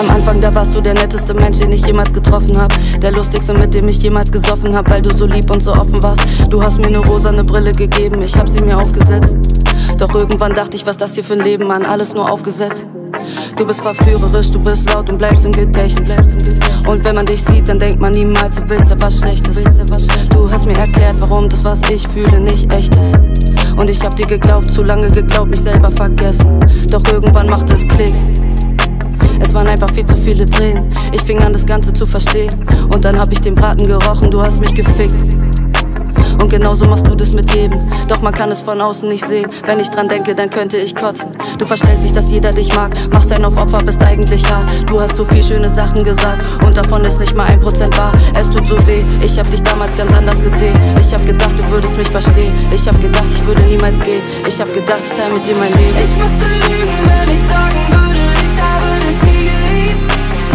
Am Anfang, da warst du der netteste Mensch, den ich jemals getroffen hab. Der lustigste, mit dem ich jemals gesoffen hab, weil du so lieb und so offen warst. Du hast mir eine rosane Brille gegeben, ich hab sie mir aufgesetzt. Doch irgendwann dachte ich, was das hier für ein Leben, Mann, alles nur aufgesetzt. Du bist verführerisch, du bist laut und bleibst im Gedächtnis. Und wenn man dich sieht, dann denkt man niemals, du willst ja was Schlechtes. Du hast mir erklärt, warum das, was ich fühle, nicht echt ist. Und ich hab dir geglaubt, zu lange geglaubt, mich selber vergessen. Doch irgendwann machte es Klick. Es waren einfach viel zu viele Tränen. Ich fing an, das Ganze zu verstehen. Und dann hab ich den Braten gerochen, du hast mich gefickt. Und genauso machst du das mit jedem. Doch man kann es von außen nicht sehen. Wenn ich dran denke, dann könnte ich kotzen. Du verstellst dich, dass jeder dich mag. Machst einen auf Opfer, bist eigentlich hart. Du hast so viel schöne Sachen gesagt und davon ist nicht mal 1% wahr. Es tut so weh, ich hab dich damals ganz anders gesehen. Ich hab gedacht, du würdest mich verstehen. Ich hab gedacht, ich würde niemals gehen. Ich hab gedacht, ich teile mit dir mein Leben. Ich müsste lügen, wenn ich sagen würde, ich habe dich nie geliebt.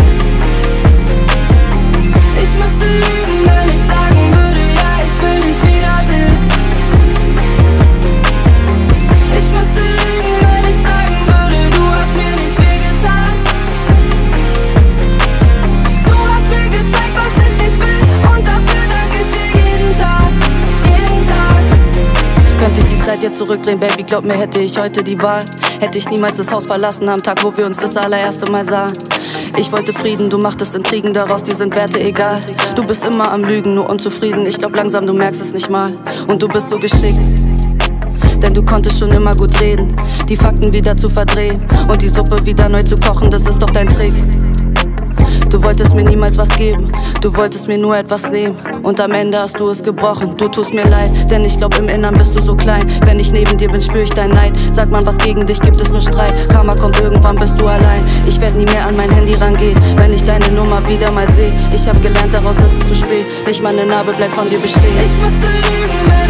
Ich müsste lügen, wenn ich sagen würde, ja, ich will dich wiedersehen. Ich müsste lügen, wenn ich sagen würde, du hast mir nicht wehgetan. Du hast mir gezeigt, was ich nicht will, und dafür danke ich dir jeden Tag, jeden Tag. Könnte ich die Zeit jetzt zurückdrehen, Baby, glaub mir, hätte ich heute die Wahl. Hätte ich niemals das Haus verlassen am Tag, wo wir uns das allererste Mal sahen. Ich wollte Frieden, du machtest Intrigen daraus, die sind Werte egal. Du bist immer am Lügen, nur unzufrieden. Ich glaub langsam, du merkst es nicht mal. Und du bist so geschickt, denn du konntest schon immer gut reden. Die Fakten wieder zu verdrehen und die Suppe wieder neu zu kochen, das ist doch dein Trick. Du wolltest mir niemals was geben, du wolltest mir nur etwas nehmen. Und am Ende hast du es gebrochen, du tust mir leid, denn ich glaub im Innern bist du so klein. Wenn ich neben dir bin, spür ich dein Neid. Sag man was gegen dich, gibt es nur Streit. Karma kommt, irgendwann bist du allein. Ich werd nie mehr an mein Handy rangehen, wenn ich deine Nummer wieder mal seh. Ich hab gelernt daraus, dass es zu spät, nicht mal eine Narbe bleibt von dir bestehen. Ich müsste lügen, wenn